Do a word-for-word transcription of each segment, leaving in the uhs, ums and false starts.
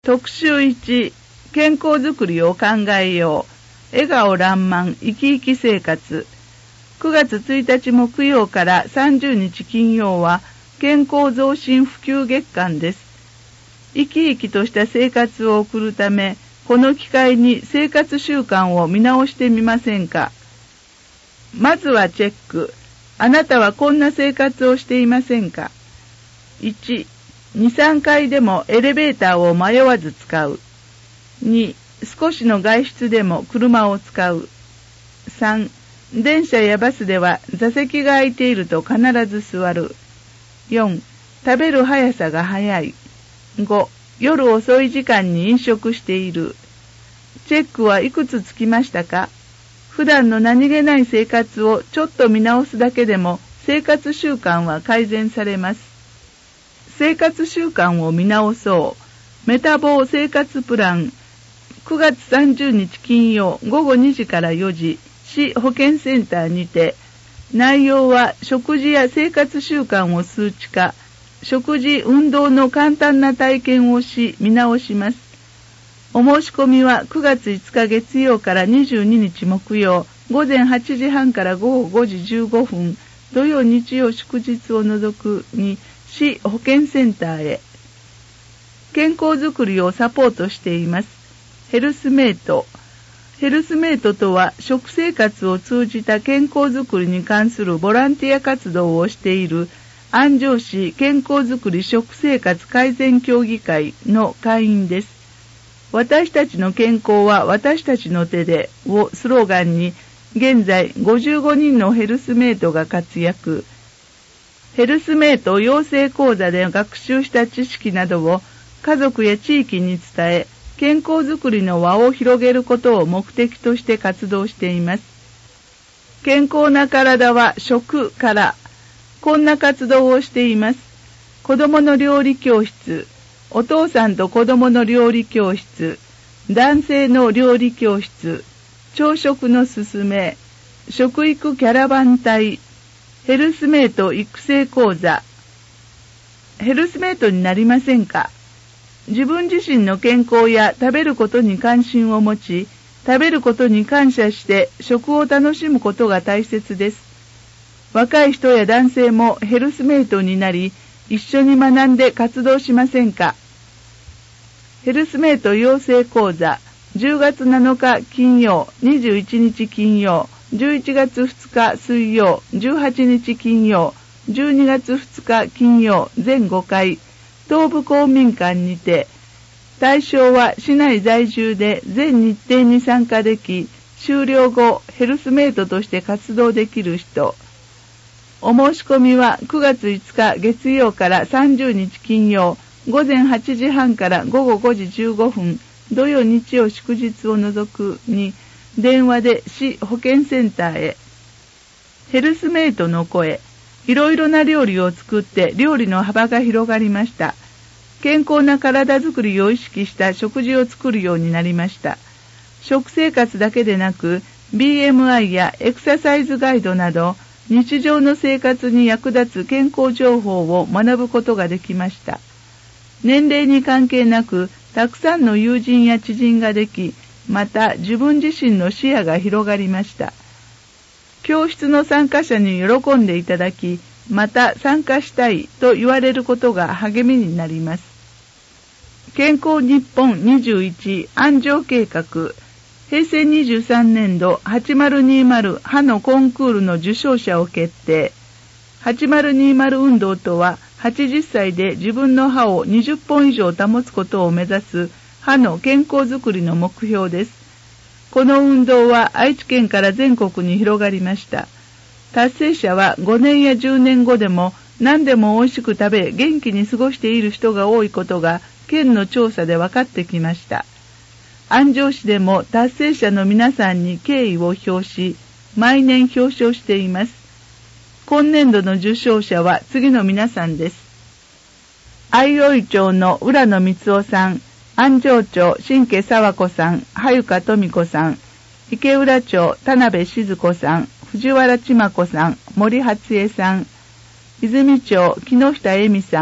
特集いち、健康づくりを考えよう。笑顔らんまん生き生き生活。くがつついたち木曜からさんじゅうにち金曜は健康増進普及月間です。生き生きとした生活を送るため、この機会に生活習慣を見直してみませんか。まずはチェック。あなたはこんな生活をしていませんか。いち、に、さんかいでもエレベーターを迷わず使う。に、少しの外出でも車を使う。さん、電車やバスでは座席が空いていると必ず座る。よん、食べる速さが速い。ご、夜遅い時間に飲食している。チェックはいくつつきましたか？普段の何気ない生活をちょっと見直すだけでも生活習慣は改善されます。生活習慣を見直そう。メタボー生活プラン。くがつさんじゅうにち金曜ごごにじからよじ、市保健センターにて、内容は食事や生活習慣を数値化、食事、運動の簡単な体験をし、見直します。お申し込みはくがついつか月曜からにじゅうににち木曜、ごぜんはちじはんからごごごじじゅうごふん、土曜日曜祝日を除くに、市保健センターへ。健康づくりをサポートしています。ヘルスメイト。ヘルスメイトとは食生活を通じた健康づくりに関するボランティア活動をしている安城市健康づくり食生活改善協議会の会員です。私たちの健康は私たちの手でをスローガンに現在ごじゅうごにんのヘルスメイトが活躍。ヘルスメイト養成講座で学習した知識などを家族や地域に伝え、健康づくりの輪を広げることを目的として活動しています。健康な体は食から、こんな活動をしています。子供の料理教室、お父さんと子供の料理教室、男性の料理教室、朝食のすすめ、食育キャラバン隊、ヘルスメイト育成講座。ヘルスメイトになりませんか？自分自身の健康や食べることに関心を持ち、食べることに感謝して食を楽しむことが大切です。若い人や男性もヘルスメイトになり、一緒に学んで活動しませんか？ヘルスメイト養成講座、じゅうがつなのか金曜、にじゅういちにち金曜、じゅういちがつふつか水曜、じゅうはちにち金曜、じゅうにがつふつか金曜、全ごかい、東部公民館にて、対象は市内在住で全日程に参加でき、終了後ヘルスメイトとして活動できる人。お申し込みはくがついつか月曜からさんじゅうにち金曜、ごぜんはちじはんからごごごじじゅうごふん、土曜日曜祝日を除くに、電話で市保健センターへ。ヘルスメイトの声。いろいろな料理を作って料理の幅が広がりました。健康な体づくりを意識した食事を作るようになりました。食生活だけでなく ビーエムアイ やエクササイズガイドなど日常の生活に役立つ健康情報を学ぶことができました。年齢に関係なくたくさんの友人や知人ができ、また自分自身の視野が広がりました。教室の参加者に喜んでいただき、また参加したいと言われることが励みになります。健康日本にじゅういち安城計画、へいせいにじゅうさんねんどはちまるにまる歯のコンクールの受賞者を決定。はちまるにまる運動とは、はちじゅっさいで自分の歯をにじゅっぽん以上保つことを目指す歯の健康づくりの目標です。この運動は愛知県から全国に広がりました。達成者はごねんやじゅうねんごでも何でも美味しく食べ元気に過ごしている人が多いことが県の調査で分かってきました。安城市でも達成者の皆さんに敬意を表し、毎年表彰しています。今年度の受賞者は次の皆さんです。相生町の浦野光夫さん、安城町新家佐和子さん、羽香富子さん、池浦町田辺静子さん、藤原千真子さん、森初江さん、泉町木下恵美さん、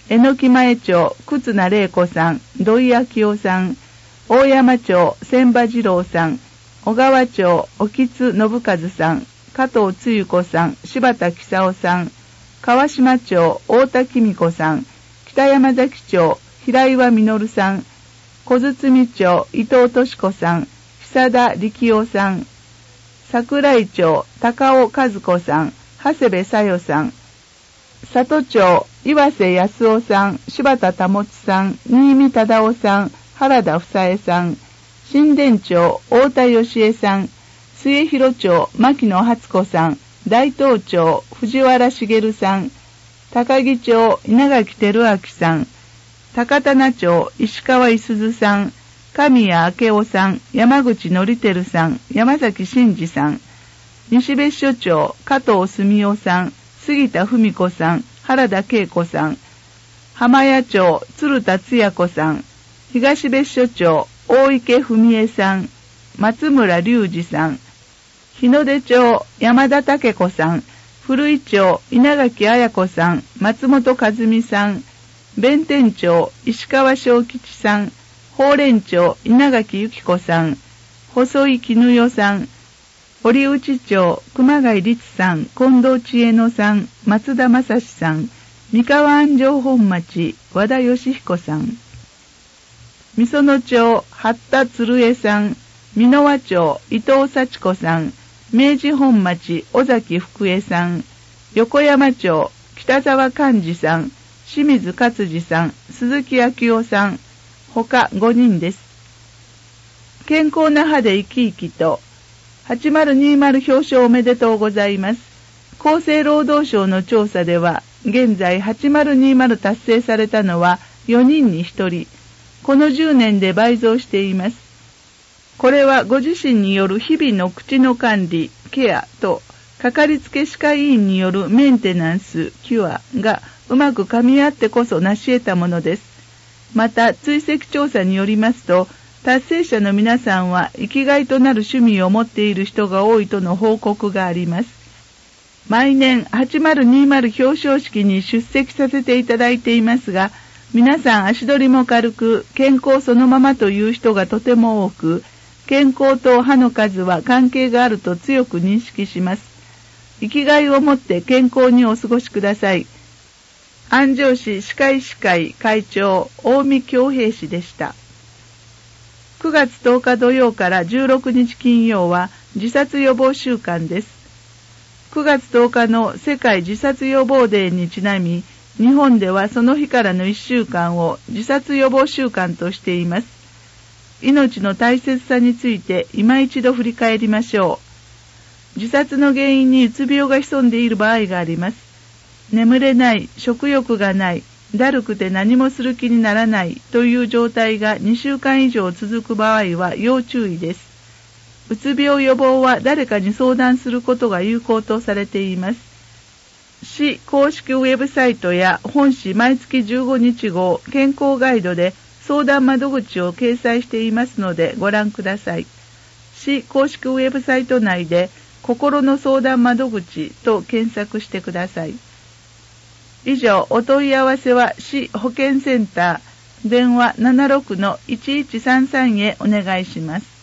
榎木前町忽那玲子さん、土井明夫さん、大山町千葉二郎さん、小川町沖津信和さん、加藤つゆ子さん、柴田久夫さん、川島町大田紀子さん、北山崎町平岩実さん、小堤町伊藤敏子さん、久田力夫さん、桜井町高尾和子さん、長谷部小代さん、里町岩瀬康夫さん、柴田保さん、新見忠夫さん、原田房江さん、新田町太田義恵さん、末広町牧野初子さん、大東町藤原茂さん、高木町稲垣照明さん、高棚町石川いすずさん、神谷明夫さん、山口則照さん、山崎真嗣さん、西別所町加藤澄夫さん、杉田文子さん、原田恵子さん、浜谷町鶴田つや子さん、東別所町大池文江さん、松村隆二さん、日の出町山田武子さん、古井町稲垣彩子さん、松本和美さん、弁天町石川正吉さん、宝蓮町稲垣由紀子さん、細井絹代さん、堀内町熊谷律さん、近藤千恵乃さん、松田正史さん、三河安城本町和田義彦さん、御園町八田鶴江さん、箕輪町伊藤幸子さん、明治本町尾崎福江さん、横山町北沢寛治さん、清水勝治さん、鈴木昭夫さん、他ごにんです。健康な歯で生き生きと、はちまるにまる表彰おめでとうございます。厚生労働省の調査では、現在はちまるにまる達成されたのはよにんにひとり、このじゅうねんで倍増しています。これはご自身による日々の口の管理、ケアと、かかりつけ歯科医院によるメンテナンス、キュアがうまく噛み合ってこそ成し得たものです。また、追跡調査によりますと、達成者の皆さんは生きがいとなる趣味を持っている人が多いとの報告があります。毎年はちまるにまる表彰式に出席させていただいていますが、皆さん足取りも軽く、健康そのままという人がとても多く、健康と歯の数は関係があると強く認識します。生きがいを持って健康にお過ごしください。安城市歯科医師会会長、近江恭平氏でした。くがつとおか土曜からじゅうろくにち金曜は自殺予防週間です。くがつとおかの世界自殺予防デーにちなみ、日本ではその日からのいっしゅうかんを自殺予防週間としています。命の大切さについて今一度振り返りましょう。自殺の原因にうつ病が潜んでいる場合があります。眠れない、食欲がない、だるくて何もする気にならないという状態がにしゅうかん以上続く場合は要注意です。うつ病予防は誰かに相談することが有効とされています。市公式ウェブサイトや本誌毎月じゅうごにち号健康ガイドで相談窓口を掲載していますのでご覧ください。市公式ウェブサイト内で心の相談窓口と検索してください。以上、お問い合わせは市保健センター電話 ななろくのいちいちさんさん へお願いします。